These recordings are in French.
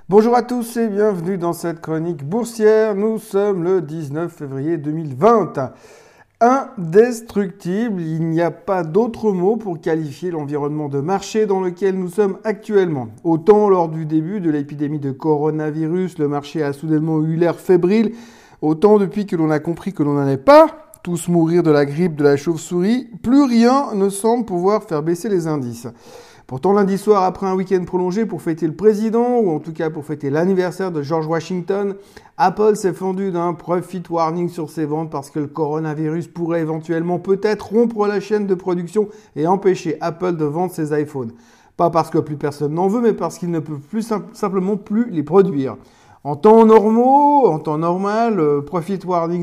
Bonjour à tous et bienvenue dans cette chronique boursière. Nous sommes le 19 février 2020. Indestructible, il n'y a pas d'autre mot pour qualifier l'environnement de marché dans lequel nous sommes actuellement. Autant lors du début de l'épidémie de coronavirus, le marché a soudainement eu l'air fébrile, autant depuis que l'on a compris que l'on n'allait pas tous mourir de la grippe de la chauve-souris, plus rien ne semble pouvoir faire baisser les indices. Pourtant, lundi soir, après un week-end prolongé pour fêter le président, ou en tout cas pour fêter l'anniversaire de George Washington, Apple s'est fendu d'un profit warning sur ses ventes parce que le coronavirus pourrait éventuellement peut-être rompre la chaîne de production et empêcher Apple de vendre ses iPhones. Pas parce que plus personne n'en veut, mais parce qu'ils ne peuvent plus simplement plus les produire. En temps normal, profit warning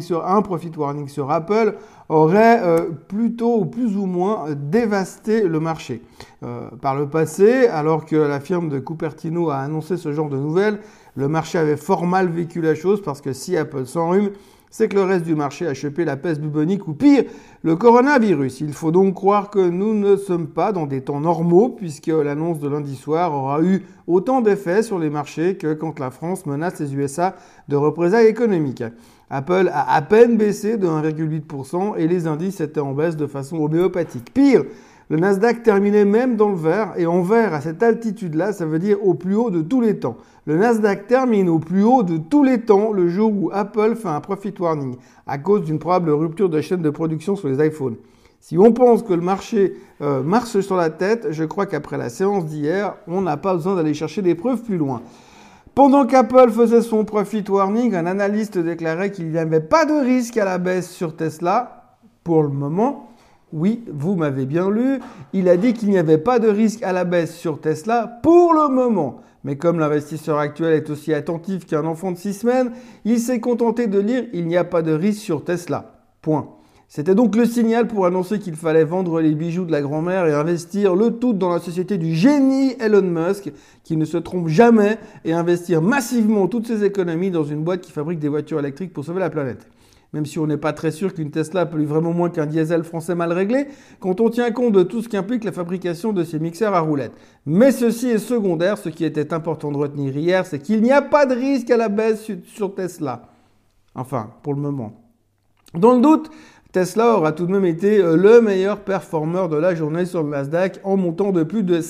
sur Apple aurait plutôt ou plus ou moins dévasté le marché. Par le passé, alors que la firme de Cupertino a annoncé ce genre de nouvelles, le marché avait fort mal vécu la chose parce que si Apple s'enrhume, c'est que le reste du marché a chopé la peste bubonique ou pire, le coronavirus. Il faut donc croire que nous ne sommes pas dans des temps normaux puisque l'annonce de lundi soir aura eu autant d'effets sur les marchés que quand la France menace les USA de représailles économiques. Apple a à peine baissé de 1,8% et les indices étaient en baisse de façon homéopathique. Pire, le Nasdaq terminait même dans le vert, et en vert à cette altitude-là, ça veut dire au plus haut de tous les temps. Le Nasdaq termine au plus haut de tous les temps le jour où Apple fait un profit warning à cause d'une probable rupture de chaîne de production sur les iPhones. Si on pense que le marché marche sur la tête, je crois qu'après la séance d'hier, on n'a pas besoin d'aller chercher des preuves plus loin. Pendant qu'Apple faisait son profit warning, un analyste déclarait qu'il n'y avait pas de risque à la baisse sur Tesla pour le moment. Oui, vous m'avez bien lu, il a dit qu'il n'y avait pas de risque à la baisse sur Tesla pour le moment. Mais comme l'investisseur actuel est aussi attentif qu'un enfant de 6 semaines, il s'est contenté de lire « Il n'y a pas de risque sur Tesla ». Point. C'était donc le signal pour annoncer qu'il fallait vendre les bijoux de la grand-mère et investir le tout dans la société du génie Elon Musk, qui ne se trompe jamais, et investir massivement toutes ses économies dans une boîte qui fabrique des voitures électriques pour sauver la planète. Même si on n'est pas très sûr qu'une Tesla pollue vraiment moins qu'un diesel français mal réglé, quand on tient compte de tout ce qu'implique la fabrication de ces mixeurs à roulettes. Mais ceci est secondaire, ce qui était important de retenir hier, c'est qu'il n'y a pas de risque à la baisse sur Tesla. Enfin, pour le moment. Dans le doute, Tesla aura tout de même été le meilleur performeur de la journée sur le Nasdaq en montant de plus de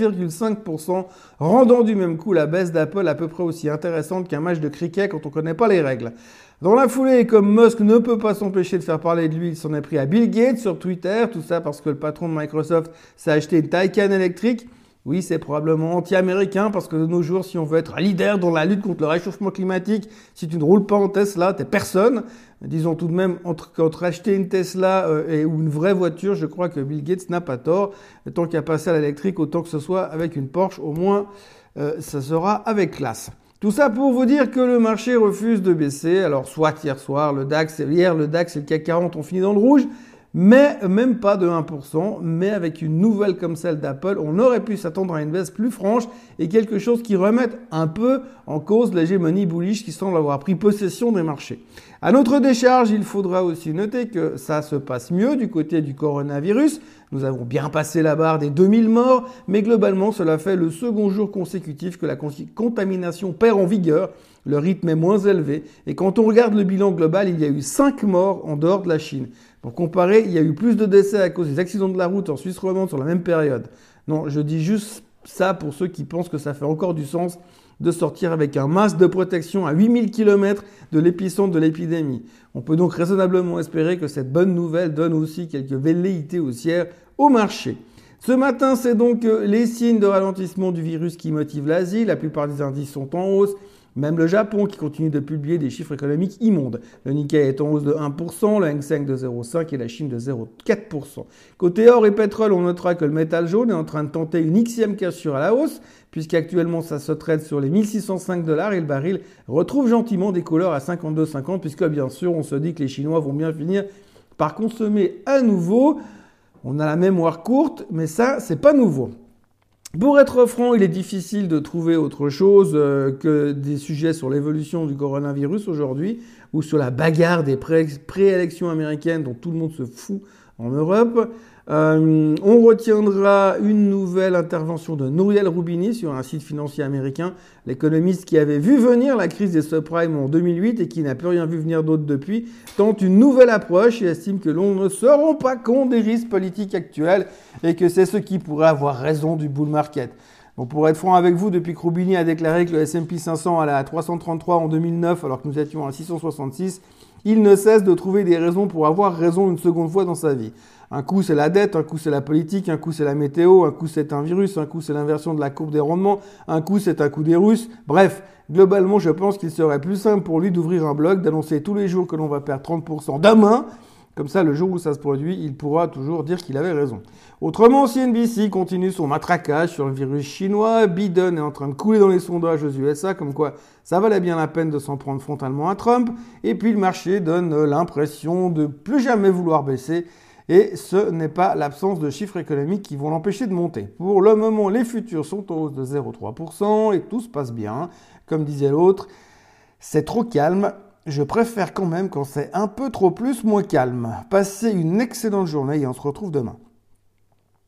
7,5%, rendant du même coup la baisse d'Apple à peu près aussi intéressante qu'un match de cricket quand on ne connaît pas les règles. Dans la foulée, comme Musk ne peut pas s'empêcher de faire parler de lui, il s'en est pris à Bill Gates sur Twitter, tout ça parce que le patron de Microsoft s'est acheté une Taycan électrique. Oui, c'est probablement anti-américain parce que de nos jours, si on veut être un leader dans la lutte contre le réchauffement climatique, si tu ne roules pas en Tesla, t'es personne. Disons tout de même, entre acheter une Tesla ou une vraie voiture, je crois que Bill Gates n'a pas tort. Tant qu'à passer à l'électrique, autant que ce soit avec une Porsche, au moins, ça sera avec classe. Tout ça pour vous dire que le marché refuse de baisser. Alors, soit hier soir, le DAX et le CAC 40 ont fini dans le rouge, mais même pas de 1%, mais avec une nouvelle comme celle d'Apple, on aurait pu s'attendre à une baisse plus franche et quelque chose qui remette un peu en cause l'hégémonie bullish qui semble avoir pris possession des marchés. À notre décharge, il faudra aussi noter que ça se passe mieux du côté du coronavirus. Nous avons bien passé la barre des 2000 morts, mais globalement, cela fait le second jour consécutif que la contamination perd en vigueur. Le rythme est moins élevé. Et quand on regarde le bilan global, il y a eu 5 morts en dehors de la Chine. Pour comparer, il y a eu plus de décès à cause des accidents de la route en Suisse romande sur la même période. Non, je dis juste ça pour ceux qui pensent que ça fait encore du sens de sortir avec un masque de protection à 8000 km de l'épicentre de l'épidémie. On peut donc raisonnablement espérer que cette bonne nouvelle donne aussi quelques velléités haussières au marché. Ce matin, c'est donc les signes de ralentissement du virus qui motivent l'Asie. La plupart des indices sont en hausse. Même le Japon qui continue de publier des chiffres économiques immondes. Le Nikkei est en hausse de 1%, le Hang Seng de 0,5% et la Chine de 0,4%. Côté or et pétrole, on notera que le métal jaune est en train de tenter une xème cassure à la hausse, puisqu'actuellement ça se traite sur les 1605$ et le baril retrouve gentiment des couleurs à 52,50, puisque bien sûr on se dit que les Chinois vont bien finir par consommer à nouveau. On a la mémoire courte, mais ça c'est pas nouveau. Pour être franc, il est difficile de trouver autre chose que des sujets sur l'évolution du coronavirus aujourd'hui ou sur la bagarre des préélections américaines dont tout le monde se fout en Europe. On retiendra une nouvelle intervention de Nouriel Roubini sur un site financier américain, l'économiste qui avait vu venir la crise des subprimes en 2008 et qui n'a plus rien vu venir d'autre depuis, tente une nouvelle approche et estime que l'on ne se rend pas compte des risques politiques actuels et que c'est ce qui pourrait avoir raison du bull market. Bon, pour être franc avec vous, depuis que Roubini a déclaré que le S&P 500 allait à 333 en 2009 alors que nous étions à 666, il ne cesse de trouver des raisons pour avoir raison une seconde fois dans sa vie. Un coup c'est la dette, un coup c'est la politique, un coup c'est la météo, un coup c'est un virus, un coup c'est l'inversion de la courbe des rendements, un coup c'est un coup des Russes. Bref, globalement je pense qu'il serait plus simple pour lui d'ouvrir un blog, d'annoncer tous les jours que l'on va perdre 30% demain. Comme ça, le jour où ça se produit, il pourra toujours dire qu'il avait raison. Autrement, CNBC continue son matraquage sur le virus chinois. Biden est en train de couler dans les sondages aux USA, comme quoi ça valait bien la peine de s'en prendre frontalement à Trump. Et puis le marché donne l'impression de plus jamais vouloir baisser. Et ce n'est pas l'absence de chiffres économiques qui vont l'empêcher de monter. Pour le moment, les futurs sont en hausse de 0,3% et tout se passe bien. Comme disait l'autre, c'est trop calme. Je préfère quand même quand c'est un peu trop plus moins calme. Passez une excellente journée et on se retrouve demain.